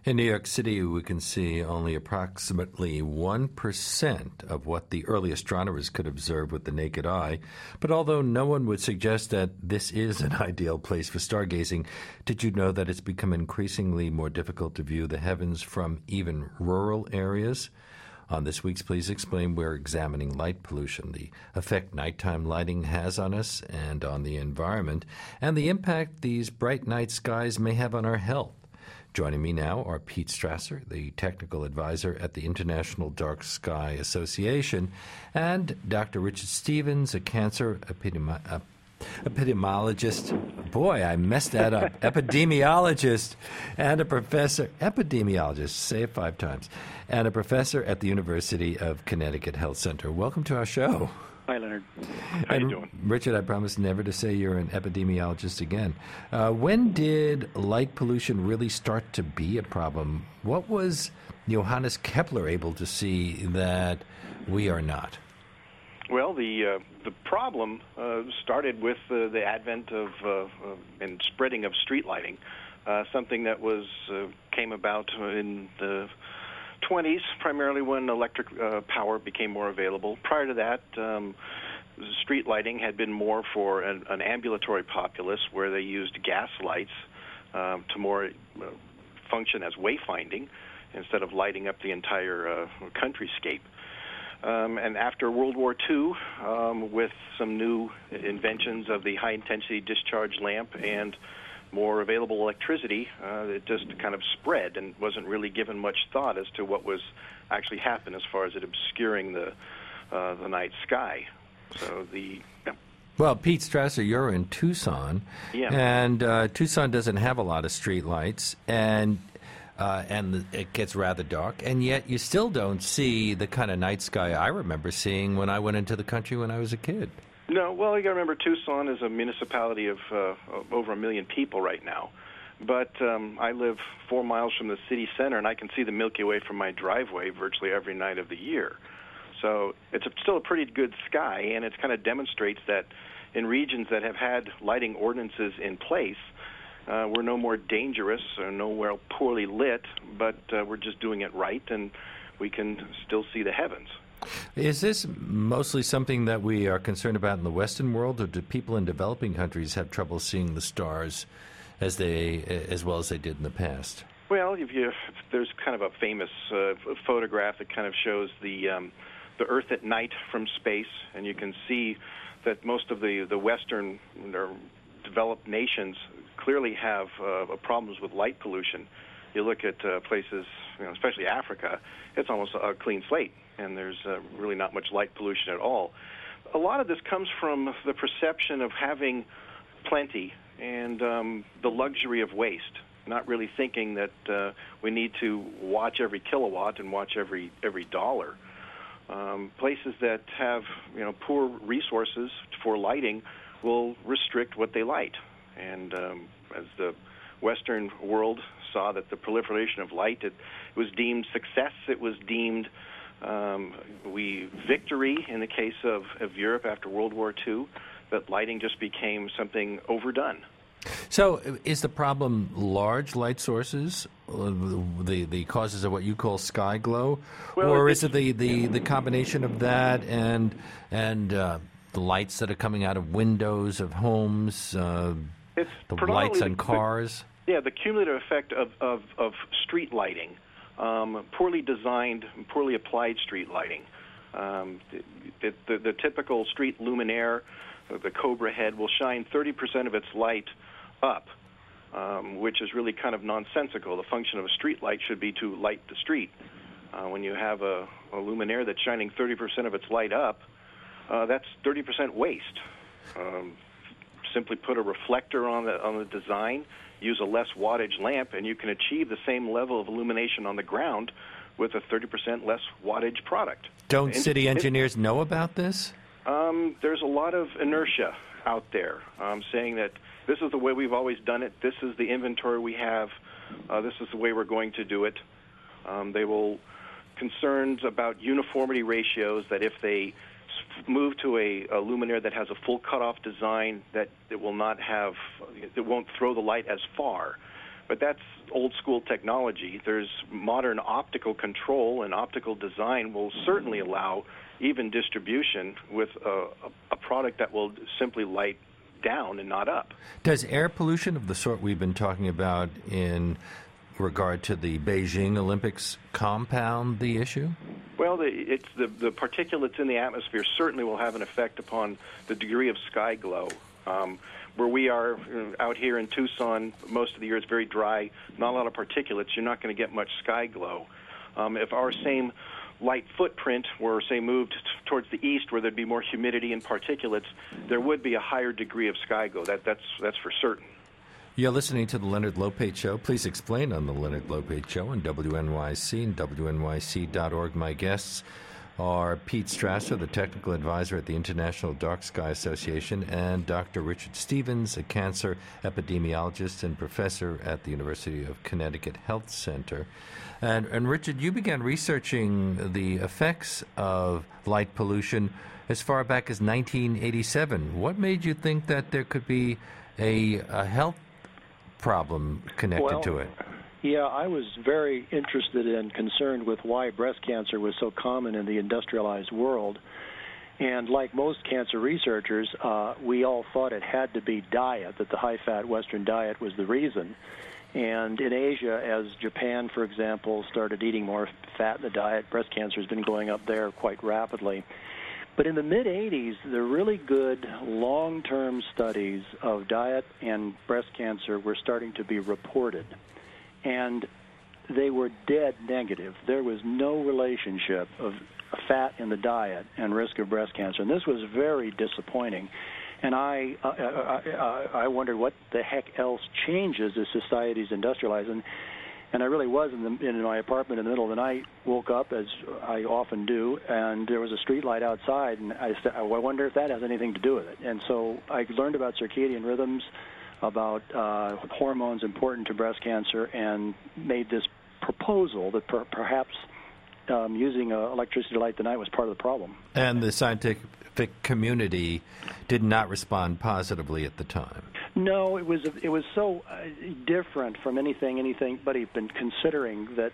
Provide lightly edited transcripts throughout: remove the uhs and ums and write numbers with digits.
In New York City, we can see only approximately 1% of what the early astronomers could observe with the naked eye. But although no one would suggest that this is an ideal place for stargazing, did you know that it's become increasingly more difficult to view the heavens from even rural areas? On this week's Please Explain, we're examining light pollution, the effect nighttime lighting has on us and on the environment, and the impact these bright night skies may have on our health. Joining me now are Pete Strasser, the technical advisor at the International Dark Sky Association, and Dr. Richard Stevens, a cancer epidemiologist. Boy, I messed that up. Epidemiologist and a professor. Epidemiologist, say it 5 times. And a professor at the University of Connecticut Health Center. Welcome to our show. Hi, Leonard. How you doing? Richard, I promise never to say you're an epidemiologist again. When did light pollution really start to be a problem? What was Johannes Kepler able to see that we are not? Well, the problem started with the advent of and spreading of street lighting, something that came about in the 20s, primarily when electric power became more available. Prior to that, street lighting had been more for an ambulatory populace where they used gas lights to more function as wayfinding instead of lighting up the entire countryscape. And after World War II, with some new inventions of the high-intensity discharge lamp and more available electricity, it just kind of spread and wasn't really given much thought as to what was actually happened as far as it obscuring the night sky. So Well, Pete Strasser, you're in Tucson, and Tucson doesn't have a lot of street lights, and it gets rather dark, and yet you still don't see the kind of night sky I remember seeing when I went into the country when I was a kid. No, well, you got to remember Tucson is a municipality of over 1 million people right now. But I live 4 miles from the city center, and I can see the Milky Way from my driveway virtually every night of the year. So it's still a pretty good sky, and it kind of demonstrates that in regions that have had lighting ordinances in place, we're no more dangerous or nowhere poorly lit, but we're just doing it right, and we can still see the heavens. Is this mostly something that we are concerned about in the Western world, or do people in developing countries have trouble seeing the stars as well as they did in the past? Well, there's kind of a famous photograph that kind of shows the Earth at night from space, and you can see that most of the Western or developed nations clearly have problems with light pollution. You look at places, especially Africa, it's almost a clean slate, and there's really not much light pollution at all. A lot of this comes from the perception of having plenty and the luxury of waste, not really thinking that we need to watch every kilowatt and watch every dollar. Places that have poor resources for lighting will restrict what they light, and as the Western world saw that the proliferation of light, it was deemed success. It was deemed victory in the case of Europe after World War II, that lighting just became something overdone. So is the problem large light sources, the causes of what you call sky glow, or is it the combination of that and the lights that are coming out of windows of homes, the lights on cars? Yeah, the cumulative effect of street lighting, poorly designed, poorly applied street lighting. The typical street luminaire, the Cobra head, will shine 30% of its light up, which is really kind of nonsensical. The function of a street light should be to light the street. When you have a luminaire that's shining 30% of its light up, that's 30% waste. Simply put a reflector on the design, use a less wattage lamp, and you can achieve the same level of illumination on the ground with a 30% less wattage product. Don't city engineers know about this? There's a lot of inertia out there saying that this is the way we've always done it, this is the inventory we have, this is the way we're going to do it. They will concerns about uniformity ratios, that if they move to a luminaire that has a full cutoff design, that it won't throw the light as far. But that's old school technology. There's modern optical control, and optical design will certainly allow even distribution with a product that will simply light down and not up. Does air pollution of the sort we've been talking about in regard to the Beijing Olympics compound the issue? Well, the particulates in the atmosphere certainly will have an effect upon the degree of sky glow. Where we are out here in Tucson, most of the year it's very dry, not a lot of particulates. You're not going to get much sky glow. If our same light footprint were, say, moved towards the east where there'd be more humidity and particulates, there would be a higher degree of sky glow. That's for certain. You're listening to the Leonard Lopate Show. Please explain on the Leonard Lopate Show on WNYC and WNYC.org. My guests are Pete Strasser, the technical advisor at the International Dark Sky Association, and Dr. Richard Stevens, a cancer epidemiologist and professor at the University of Connecticut Health Center. And Richard, you began researching the effects of light pollution as far back as 1987. What made you think that there could be a health problem connected to it? Yeah, I was very interested and concerned with why breast cancer was so common in the industrialized world. And like most cancer researchers, we all thought it had to be diet, that the high-fat Western diet was the reason. And in Asia, as Japan, for example, started eating more fat in the diet, breast cancer has been going up there quite rapidly. But in the mid-'80s, the really good long-term studies of diet and breast cancer were starting to be reported. And they were dead negative. There was no relationship of fat in the diet and risk of breast cancer. And this was very disappointing. And I wondered what the heck else changes as society's industrialized. And I really was in my apartment in the middle of the night, woke up, as I often do, and there was a street light outside. And I said, I wonder if that has anything to do with it. And so I learned about circadian rhythms, about hormones important to breast cancer, and made this proposal that perhaps using electricity to light the night was part of the problem. And the scientific community did not respond positively at the time. No, it was so different from anything anybody had been considering that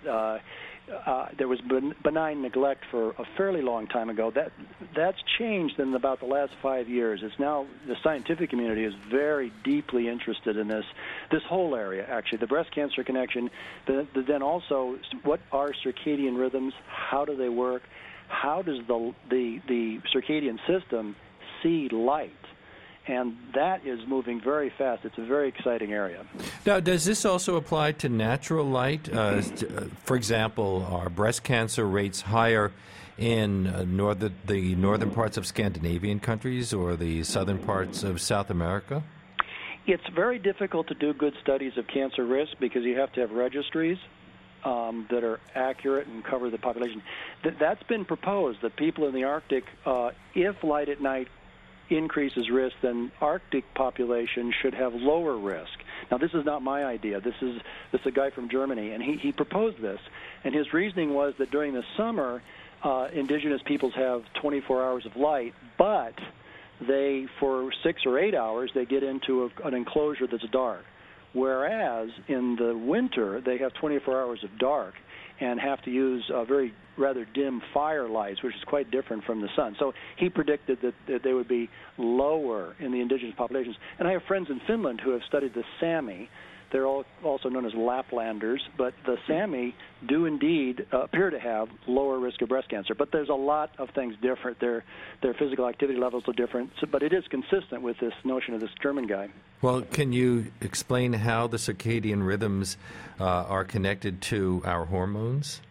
there was benign neglect for a fairly long time ago. That's changed in about the last 5 years. It's now the scientific community is very deeply interested in this whole area, actually, the breast cancer connection, then also what are circadian rhythms, how do they work, how does the circadian system see light? And that is moving very fast. It's a very exciting area. Now, does this also apply to natural light? For example, are breast cancer rates higher in the northern parts of Scandinavian countries or the southern parts of South America? It's very difficult to do good studies of cancer risk because you have to have registries that are accurate and cover the population. That's been proposed, that people in the Arctic, if light at night increases risk, then Arctic population should have lower risk. Now, this is not my idea. This is a guy from Germany, and he proposed this. And his reasoning was that during the summer, indigenous peoples have 24 hours of light, but they, for 6 or 8 hours, they get into an enclosure that's dark. Whereas in the winter, they have 24 hours of dark and have to use very rather dim fire lights, which is quite different from the sun. So he predicted that they would be lower in the indigenous populations. And I have friends in Finland who have studied the Sami. They're also known as Laplanders, but the Sami do indeed appear to have lower risk of breast cancer. But there's a lot of things different. Their physical activity levels are different, but it is consistent with this notion of this German guy. Well, can you explain how the circadian rhythms are connected to our hormones?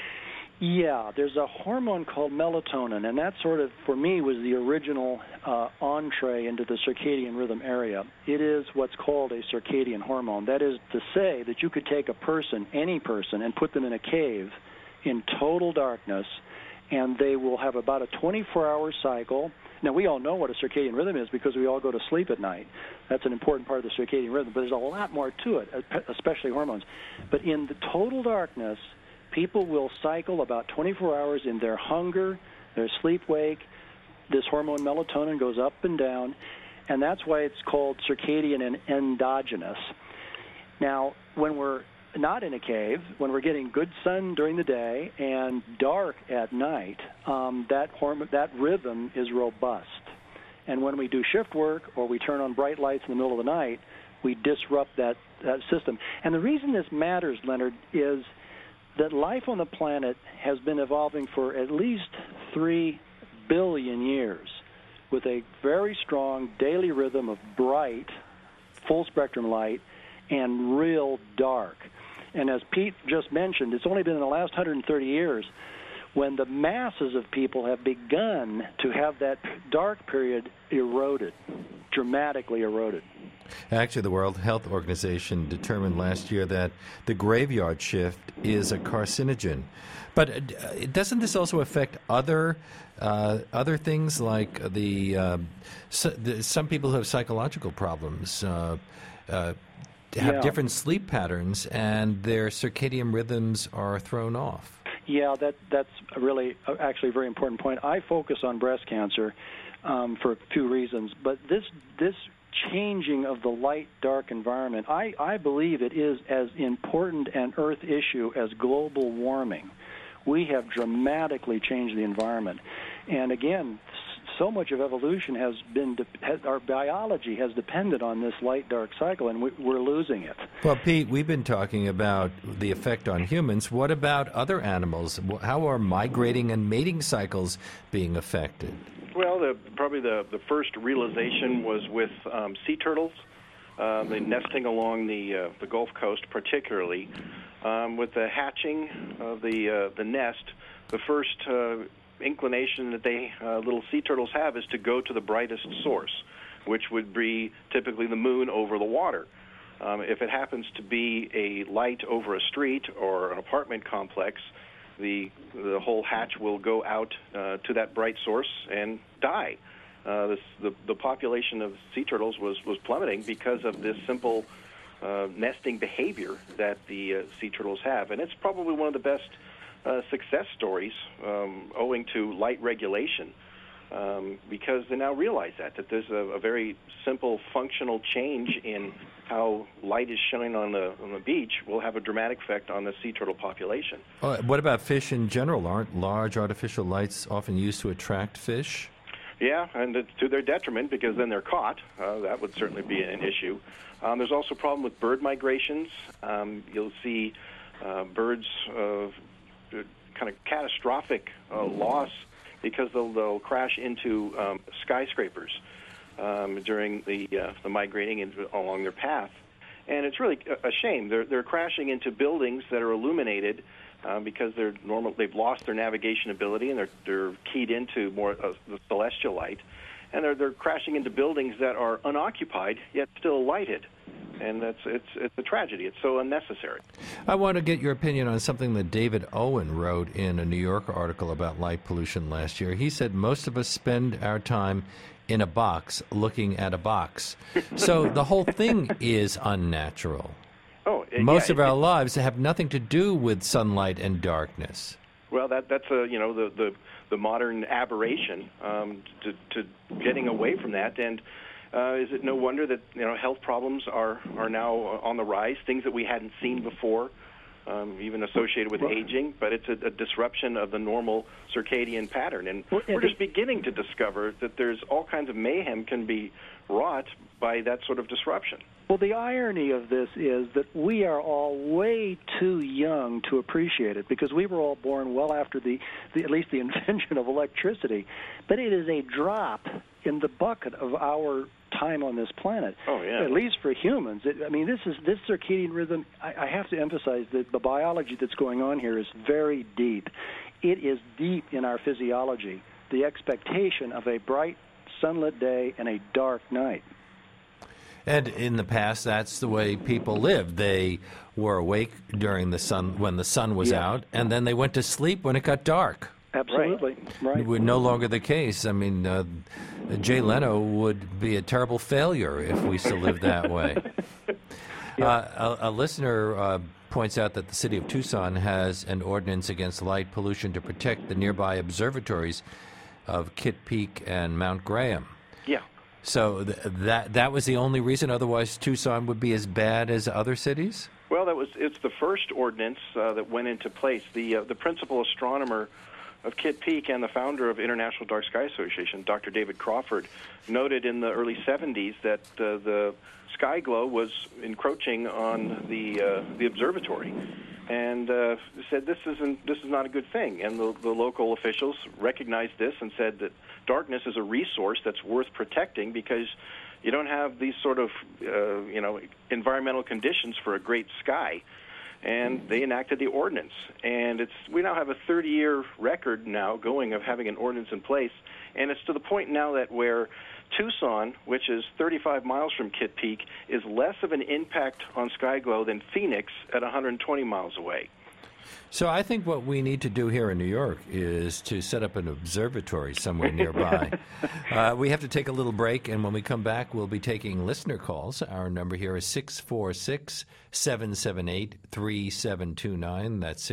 Yeah, there's a hormone called melatonin, and that sort of, for me, was the original entree into the circadian rhythm area. It is what's called a circadian hormone. That is to say that you could take a person, any person, and put them in a cave in total darkness, and they will have about a 24-hour cycle. Now, we all know what a circadian rhythm is because we all go to sleep at night. That's an important part of the circadian rhythm, but there's a lot more to it, especially hormones. But in the total darkness, people will cycle about 24 hours in their hunger, their sleep-wake. This hormone melatonin goes up and down, and that's why it's called circadian and endogenous. Now, when we're not in a cave, when we're getting good sun during the day and dark at night, that rhythm is robust. And when we do shift work or we turn on bright lights in the middle of the night, we disrupt that system. And the reason this matters, Leonard, is that life on the planet has been evolving for at least 3 billion years with a very strong daily rhythm of bright, full-spectrum light and real dark. And as Pete just mentioned, it's only been in the last 130 years when the masses of people have begun to have that dark period eroded, dramatically eroded. Actually, the World Health Organization determined last year that the graveyard shift is a carcinogen. But doesn't this also affect other things like some people who have psychological problems have different sleep patterns and their circadian rhythms are thrown off? Yeah, that's really actually a very important point. I focus on breast cancer for a few reasons, but this changing of the light-dark environment, I believe it is as important an Earth issue as global warming. We have dramatically changed the environment. And again, so much of evolution our biology has depended on this light-dark cycle, and we're losing it. Well, Pete, we've been talking about the effect on humans. What about other animals? How are migrating and mating cycles being affected? Well, probably the first realization was with sea turtles, the nesting along the Gulf Coast, particularly. With the hatching of the nest, the first inclination that little sea turtles have is to go to the brightest source, which would be typically the moon over the water. If it happens to be a light over a street or an apartment complex, the whole hatch will go out to that bright source and die. The population of sea turtles was plummeting because of this simple nesting behavior that the sea turtles have. And it's probably one of the best success stories owing to light regulation because they now realize that there's a very simple functional change in how light is shining on the beach will have a dramatic effect on the sea turtle population. What about fish in general? Aren't large artificial lights often used to attract fish? Yeah, and it's to their detriment because then they're caught. That would certainly be an issue. There's also a problem with bird migrations. You'll see birds kind of catastrophic loss because they'll crash into skyscrapers during the migrating along their path. And it's really a shame. They're crashing into buildings that are illuminated because they've lost their navigation ability and they're keyed into more of the celestial light, and they're crashing into buildings that are unoccupied yet still lighted, and it's a tragedy. It's so unnecessary. I want to get your opinion on something that David Owen wrote in a New Yorker article about light pollution last year. He said most of us spend our time in a box looking at a box, so the whole thing is unnatural. Most of our lives have nothing to do with sunlight and darkness. Well, that's the modern aberration to getting away from that. And is it no wonder that health problems are now on the rise? Things that we hadn't seen before, even associated with aging. But it's a disruption of the normal circadian pattern, and we're just beginning to discover that there's all kinds of mayhem can be wrought by that sort of disruption. Well, the irony of this is that we are all way too young to appreciate it because we were all born well after at least the invention of electricity. But it is a drop in the bucket of our time on this planet. Oh, yeah. At least for humans. This circadian rhythm, I have to emphasize that the biology that's going on here is very deep. It is deep in our physiology, the expectation of a bright, sunlit day and a dark night. And in the past, that's the way people lived. They were awake during when the sun was out, and then they went to sleep when it got dark. Absolutely, right. It would no longer the case. I mean, Jay Leno would be a terrible failure if we still lived that way. A listener points out that the city of Tucson has an ordinance against light pollution to protect the nearby observatories of Kitt Peak and Mount Graham. Yeah. So that was the only reason. Otherwise, Tucson would be as bad as other cities? Well, it's the first ordinance that went into place. The principal astronomer of Kitt Peak and the founder of International Dark Sky Association, Dr. David Crawford, noted in the early 70s that the sky glow was encroaching on the observatory, and said this is not a good thing. And the local officials recognized this and said that darkness is a resource that's worth protecting because you don't have these sort of environmental conditions for a great sky. And they enacted the ordinance. And we now have a 30-year record now going of having an ordinance in place. And it's to the point now that where Tucson, which is 35 miles from Kitt Peak, is less of an impact on sky glow than Phoenix at 120 miles away. So I think what we need to do here in New York is to set up an observatory somewhere nearby. We have to take a little break, and when we come back, we'll be taking listener calls. Our number here is 646-778-3729. That's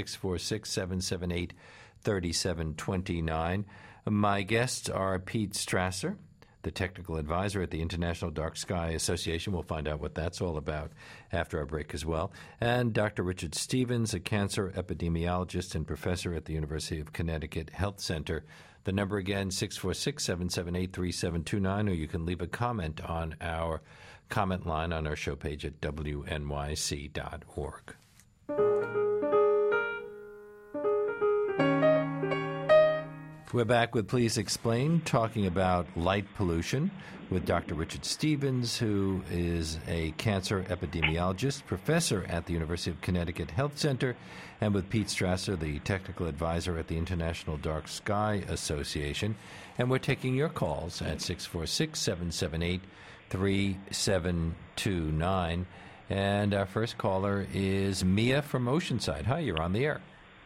646-778-3729. My guests are Pete Strasser, the technical advisor at the International Dark Sky Association. We'll find out what that's all about after our break as well. And Dr. Richard Stevens, a cancer epidemiologist and professor at the University of Connecticut Health Center. The number again, 646-778-3729, or you can leave a comment on our comment line on our show page at wnyc.org. We're back with Please Explain, talking about light pollution with Dr. Richard Stevens, who is a cancer epidemiologist, professor at the University of Connecticut Health Center, and with Pete Strasser, the technical advisor at the International Dark Sky Association. And we're taking your calls at 646-778-3729. And our first caller is Mia from Oceanside. Hi, you're on the air.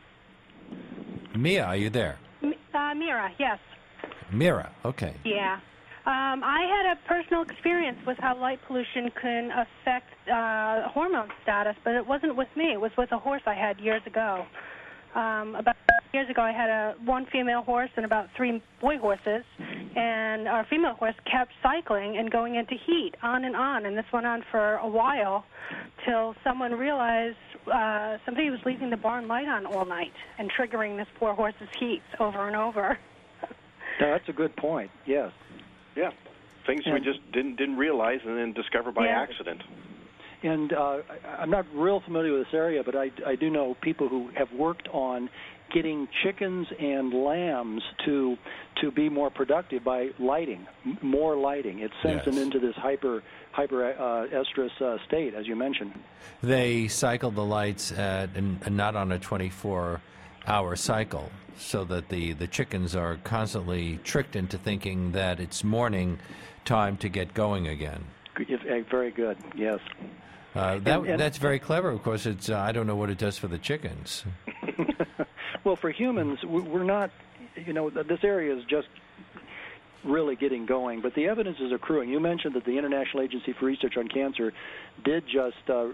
Mia, are you there? Mira, yes. Mira, okay. Yeah. I had a personal experience with how light pollution can affect hormone status, but it wasn't with me. It was with a horse I had years ago. About years ago, I had one female horse and about 3 boy horses, and our female horse kept cycling and going into heat on, and this went on for a while till someone realized somebody was leaving the barn light on all night and triggering this poor horse's heat over and over. No, that's a good point, yes. Yeah, things we just didn't realize and then discover by accident. And I'm not real familiar with this area, but I do know people who have worked on getting chickens and lambs to be more productive by lighting, more lighting. It sends them into this hyper estrous state, as you mentioned. They cycle the lights not on a 24-hour cycle, so that the chickens are constantly tricked into thinking that it's morning time to get going again. Very good, yes. That's very clever. Of course, it's I don't know what it does for the chickens. Well, for humans, we're not, this area is just really getting going, but the evidence is accruing. You mentioned that the International Agency for Research on Cancer did just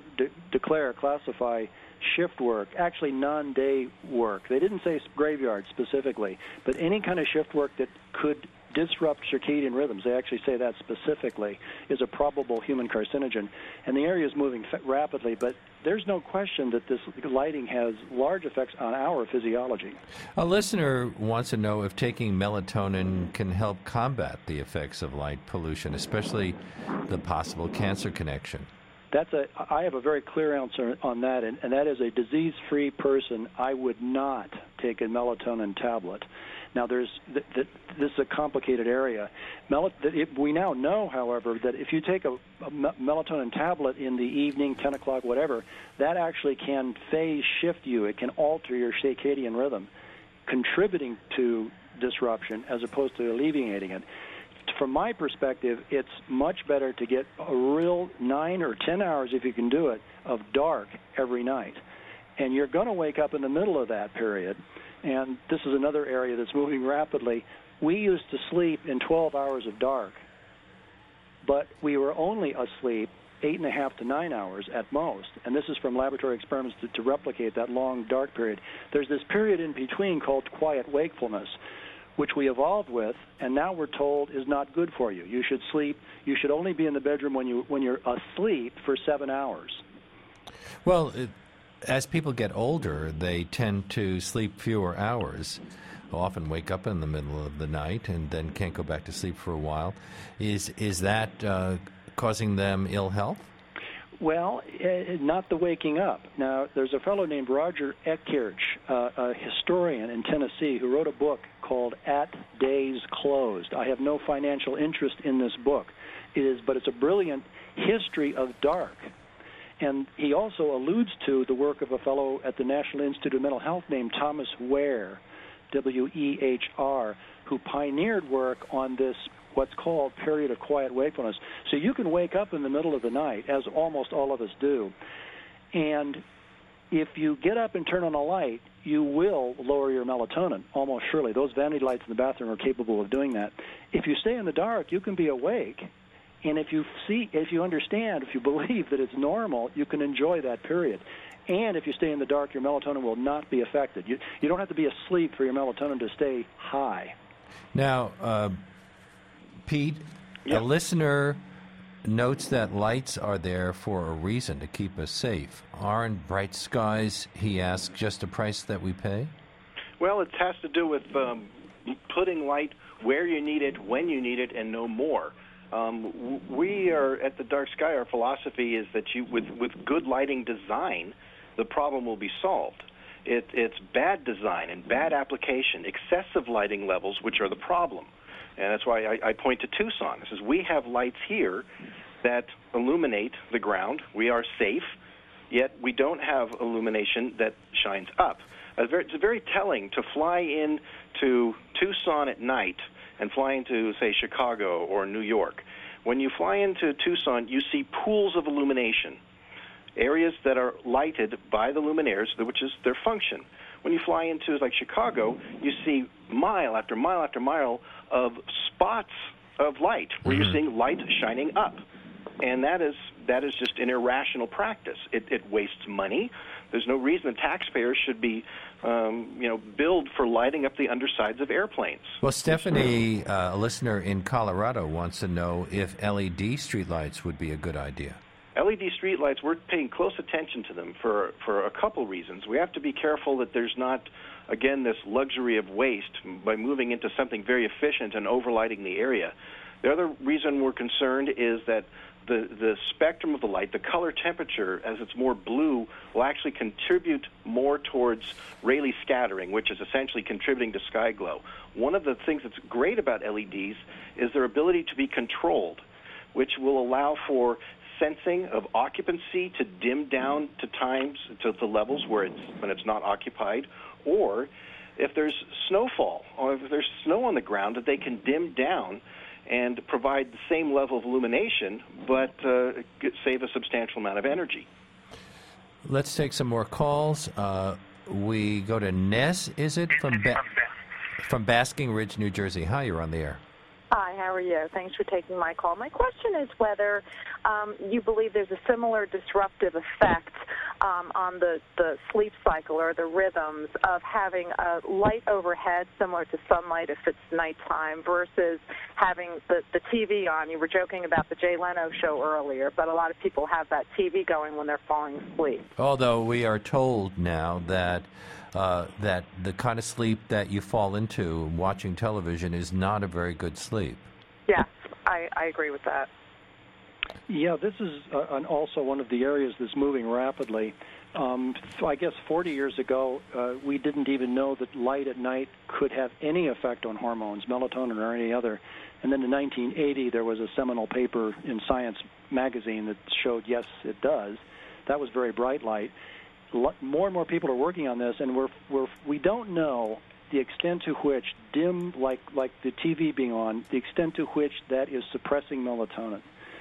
classify shift work, actually non-day work. They didn't say graveyard specifically, but any kind of shift work that could disrupt circadian rhythms, they actually say that specifically, is a probable human carcinogen. And the area is moving rapidly, but there's no question that this lighting has large effects on our physiology. A listener wants to know if taking melatonin can help combat the effects of light pollution, especially the possible cancer connection. I have a very clear answer on that, and that is a disease-free person, I would not take a melatonin tablet. Now, this is a complicated area. We now know, however, that if you take a melatonin tablet in the evening, 10 o'clock, whatever, that actually can phase shift you. It can alter your circadian rhythm, contributing to disruption as opposed to alleviating it. From my perspective, it's much better to get a real 9 or 10 hours, if you can do it, of dark every night. And you're going to wake up in the middle of that period. And this is another area that's moving rapidly. We used to sleep in 12 hours of dark, but we were only asleep 8.5 to 9 hours at most. And this is from laboratory experiments to replicate that long dark period. There's this period in between called quiet wakefulness, which we evolved with, and now we're told is not good for you. You should sleep. You should only be in the bedroom when you're asleep for 7 hours. Well, as people get older, they tend to sleep fewer hours. They'll often wake up in the middle of the night and then can't go back to sleep for a while. Is that causing them ill health? Well, not the waking up. Now, there's a fellow named Roger Ekirch, a historian in Tennessee, who wrote a book called At Days Closed. I have no financial interest in this book, but it's a brilliant history of dark. And he also alludes to the work of a fellow at the National Institute of Mental Health named Thomas Wehr, W-E-H-R, who pioneered work on this what's called period of quiet wakefulness. So you can wake up in the middle of the night, as almost all of us do, and if you get up and turn on a light, you will lower your melatonin, almost surely. Those vanity lights in the bathroom are capable of doing that. If you stay in the dark, you can be awake, and if you understand, if you believe that it's normal, you can enjoy that period. And if you stay in the dark, your melatonin will not be affected. You don't have to be asleep for your melatonin to stay high. Now, Pete, yeah. A listener notes that lights are there for a reason, to keep us safe. Aren't bright skies, he asks, just a price that we pay? Well, it has to do with putting light where you need it, when you need it, and no more. We are at the Dark Sky. Our philosophy is that with good lighting design, the problem will be solved. It's bad design and bad application, excessive lighting levels, which are the problem. And that's why I point to Tucson. It says we have lights here that illuminate the ground. We are safe, yet we don't have illumination that shines up. It's very telling to fly into Tucson at night and fly into, say, Chicago or New York. When you fly into Tucson, you see pools of illumination, areas that are lighted by the luminaires, which is their function. When you fly into, like, Chicago, you see mile after mile after mile of spots of light where you're seeing light shining up. And that is just an irrational practice. It wastes money. There's no reason the taxpayers should be, billed for lighting up the undersides of airplanes. Well, Stephanie, a listener in Colorado, wants to know if LED streetlights would be a good idea. LED streetlights, we're paying close attention to them for a couple reasons. We have to be careful that there's not, again, this luxury of waste by moving into something very efficient and overlighting the area. The other reason we're concerned is that the spectrum of the light, the color temperature, as it's more blue, will actually contribute more towards Rayleigh scattering, which is essentially contributing to sky glow. One of the things that's great about LEDs is their ability to be controlled, which will allow for sensing of occupancy to dim down to times, to the levels when it's not occupied, or if there's snowfall, or if there's snow on the ground, that they can dim down and provide the same level of illumination, but save a substantial amount of energy. Let's take some more calls. We go to Ness, is it, from Basking Ridge, New Jersey. Hi, you're on the air. Hi, how are you? Thanks for taking my call. My question is whether you believe there's a similar disruptive effect on the sleep cycle or the rhythms of having a light overhead similar to sunlight if it's nighttime versus having the TV on. You were joking about the Jay Leno show earlier, but a lot of people have that TV going when they're falling asleep. Although we are told now that that the kind of sleep that you fall into watching television is not a very good sleep. Yes, I agree with that. Yeah, this is also one of the areas that's moving rapidly. I guess 40 years ago, we didn't even know that light at night could have any effect on hormones, melatonin or any other. And then in 1980, there was a seminal paper in Science magazine that showed, yes, it does. That was very bright light. More and more people are working on this, and we don't know the extent to which dim, like the TV being on, the extent to which that is suppressing melatonin.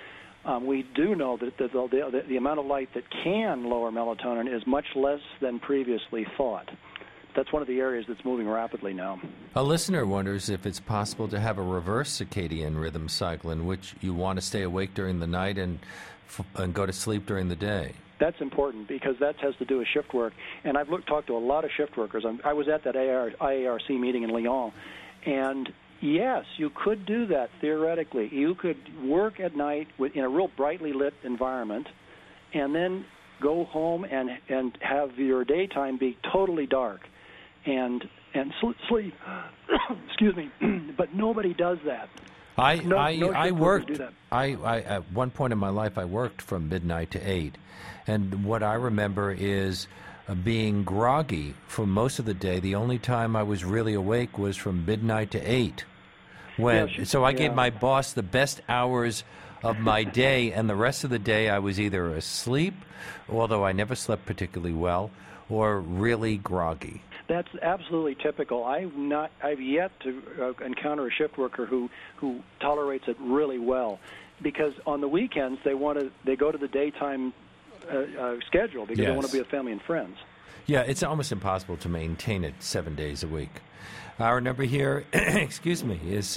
We do know that the amount of light that can lower melatonin is much less than previously thought. That's one of the areas that's moving rapidly now. A listener wonders if it's possible to have a reverse circadian rhythm cycle in which you want to stay awake during the night and go to sleep during the day. That's important because that has to do with shift work. And I've talked to a lot of shift workers. I was at that IARC meeting in Lyon, And yes, you could do that theoretically. You could work at night in a real brightly lit environment and then go home and have your daytime be totally dark and sleep. Excuse me. But nobody does that. I worked. At one point in my life, I worked from midnight to 8, and what I remember is being groggy for most of the day. The only time I was really awake was from midnight to 8. So I gave my boss the best hours of my day, and the rest of the day I was either asleep, although I never slept particularly well, or really groggy. That's absolutely typical. I've yet to encounter a shift worker who tolerates it really well, because on the weekends they go to the daytime schedule because they want to be with family and friends. Yeah, it's almost impossible to maintain it 7 days a week. Our number here, excuse me, is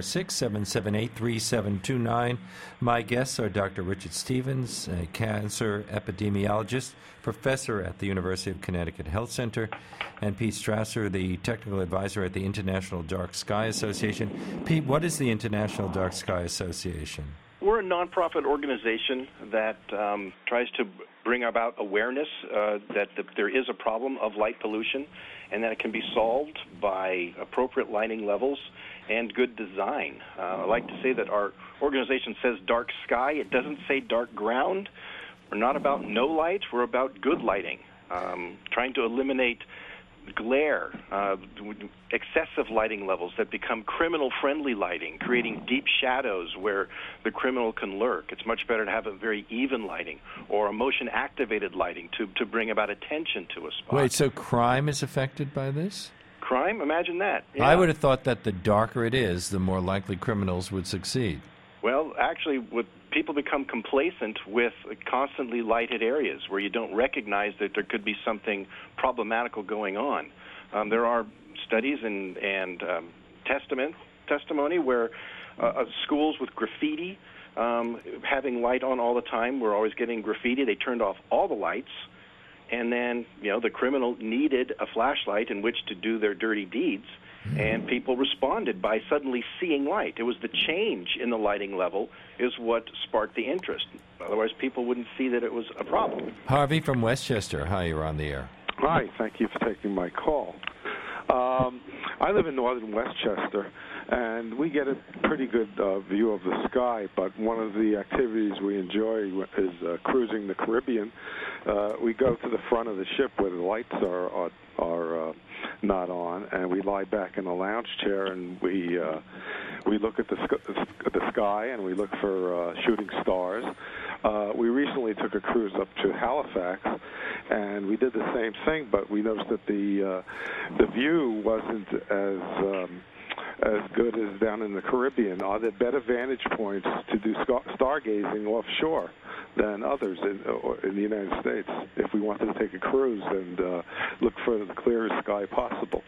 646-778-3729. My guests are Dr. Richard Stevens, a cancer epidemiologist, professor at the University of Connecticut Health Center, and Pete Strasser, the technical advisor at the International Dark Sky Association. Pete, what is the International Dark Sky Association? We're a nonprofit organization that tries to bring about awareness that there is a problem of light pollution and that it can be solved by appropriate lighting levels and good design. I like to say that our organization says dark sky. It doesn't say dark ground. We're not about no lights. We're about good lighting, trying to eliminate glare, excessive lighting levels that become criminal-friendly lighting, creating deep shadows where the criminal can lurk. It's much better to have a very even lighting or a motion-activated lighting to bring about attention to a spot. Wait, so crime is affected by this? Crime? Imagine that. Yeah. I would have thought that the darker it is, the more likely criminals would succeed. Well, actually, people become complacent with constantly lighted areas where you don't recognize that there could be something problematical going on. There are studies and testimony where schools with graffiti having light on all the time, we're always getting graffiti. They turned off all the lights, and then the criminal needed a flashlight in which to do their dirty deeds. And people responded by suddenly seeing light. It was the change in the lighting level is what sparked the interest. Otherwise, people wouldn't see that it was a problem. Harvey from Westchester. Hi, you're on the air. Hi, thank you for taking my call. I live in northern Westchester, and we get a pretty good view of the sky, but one of the activities we enjoy is cruising the Caribbean. We go to the front of the ship where the lights are not on, and we lie back in a lounge chair, and we look at the sky, and we look for shooting stars. We recently took a cruise up to Halifax, and we did the same thing, but we noticed that the view wasn't as good as down in the Caribbean. Are there better vantage points to do stargazing offshore than others in the United States if we wanted to take a cruise and look for the clearest sky possible?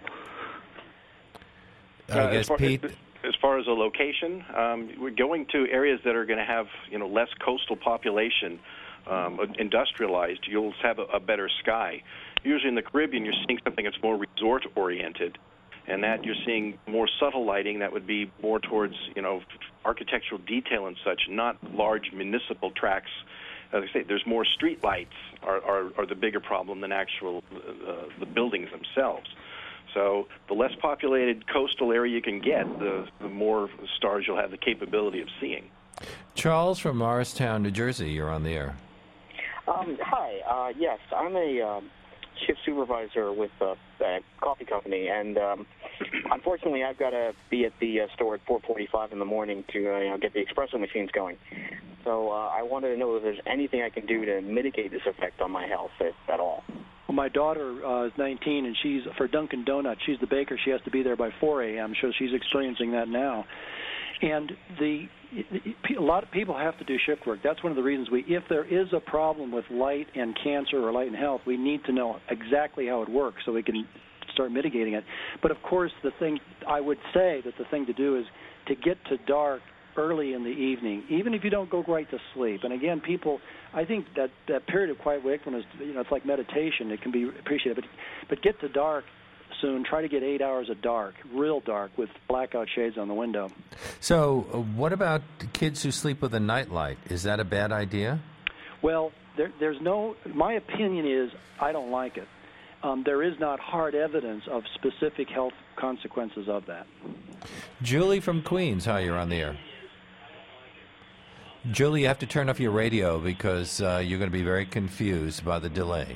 I guess, Pete... As far as a location, we're going to areas that are going to have less coastal population, industrialized. You'll have a better sky. Usually in the Caribbean, you're seeing something that's more resort-oriented, and that you're seeing more subtle lighting that would be more towards architectural detail and such, not large municipal tracts. As I say, there's more street lights are the bigger problem than actual the buildings themselves. So the less populated coastal area you can get, the more stars you'll have the capability of seeing. Charles from Morristown, New Jersey, you're on the air. Hi. Yes, I'm a shift supervisor with a coffee company, and unfortunately I've got to be at the store at 4:45 in the morning to get the espresso machines going. So I wanted to know if there's anything I can do to mitigate this effect on my health, if at all. Well, my daughter is 19, and she's for Dunkin' Donuts. She's the baker. She has to be there by 4 a.m., so she's experiencing that now. And a lot of people have to do shift work. That's one of the reasons if there is a problem with light and cancer or light and health, we need to know exactly how it works so we can start mitigating it. But, of course, I would say that the thing to do is to get to dark early in the evening, even if you don't go right to sleep. And, again, I think that period of quiet wakefulness, it's like meditation. It can be appreciated. But get to dark soon. Try to get 8 hours of dark, real dark, with blackout shades on the window. So what about kids who sleep with a nightlight? Is that a bad idea? Well, there's no, my opinion is I don't like it. There is not hard evidence of specific health consequences of that. Julie from Queens, hi, you're on the air. Julie, you have to turn off your radio because you're going to be very confused by the delay.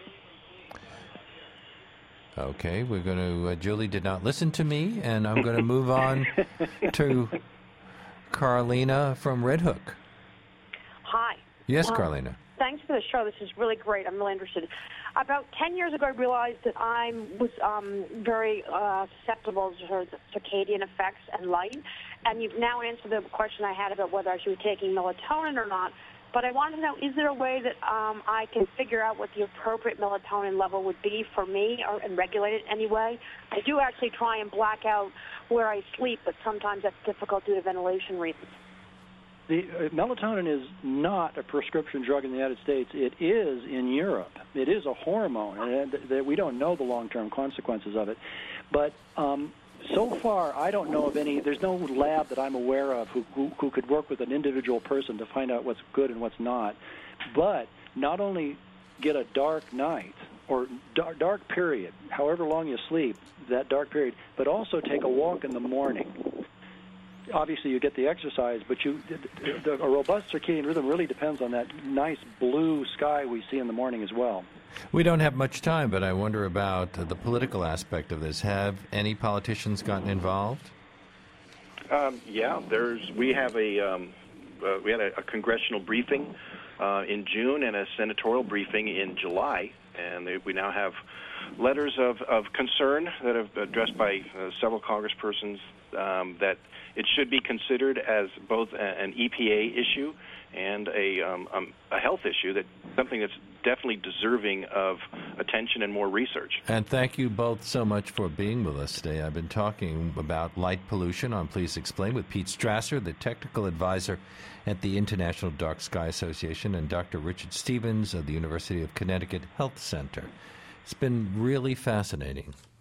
Okay, we're going to, Julie did not listen to me, and I'm going to move on to Carlina from Red Hook. Hi. Yes, Carlina. Thanks for the show. This is really great. I'm really interested. About 10 years ago, I realized that I was very susceptible to circadian effects and light. And you've now answered the question I had about whether I should be taking melatonin or not. But I wanted to know, is there a way that I can figure out what the appropriate melatonin level would be for me and regulate it anyway? I do actually try and black out where I sleep, but sometimes that's difficult due to ventilation reasons. The melatonin is not a prescription drug in the United States. It is in Europe. It is a hormone, and we don't know the long-term consequences of it. But so far, I don't know of any. There's no lab that I'm aware of who could work with an individual person to find out what's good and what's not. But not only get a dark night or dark period, however long you sleep, that dark period, but also take a walk in the morning. Obviously, you get the exercise, but a robust circadian rhythm really depends on that nice blue sky we see in the morning as well. We don't have much time, but I wonder about the political aspect of this. Have any politicians gotten involved? Yeah, we had a congressional briefing in June and a senatorial briefing in July, and we now have letters of concern that have been addressed by several congresspersons that it should be considered as both an EPA issue and a health issue, that something that's definitely deserving of attention and more research. And thank you both so much for being with us today. I've been talking about light pollution on Please Explain with Pete Strasser, the technical advisor at the International Dark Sky Association, and Dr. Richard Stevens of the University of Connecticut Health Center. It's been really fascinating.